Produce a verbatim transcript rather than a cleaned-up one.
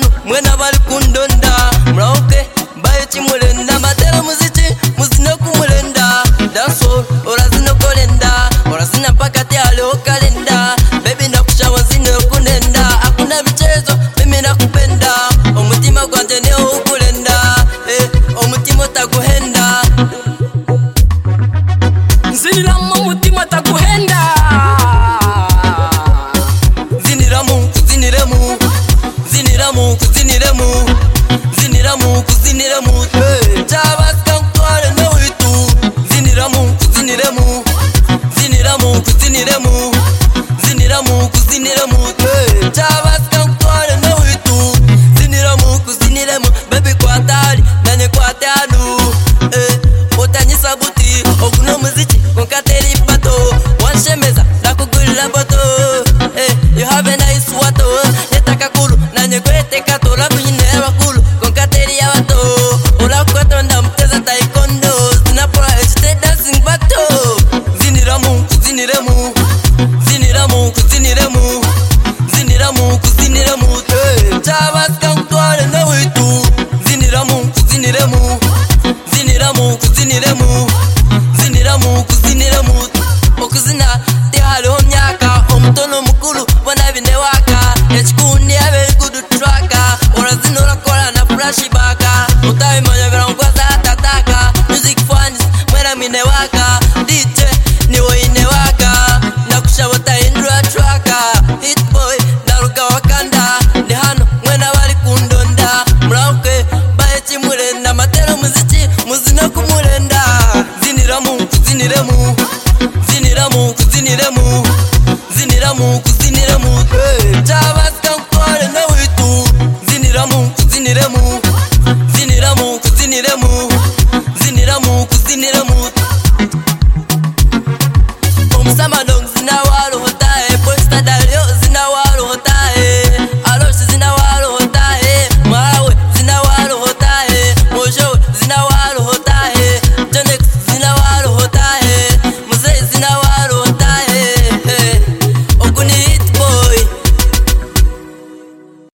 bano mwena bali kundonda mrauke mbaye chimulenda matera muziki muzino kumulenda danso orazino kolenda orazina pakati ale okalenda baby nakushawa zino kunenda akuna bichezo mimi nakupenda omutima gwanje ne ukulenda eh omutima taguhenda zinira mu mutima taguhenda ziniramu kuziniremu ziniramu kuziniremu ziniramu kuziniremu eh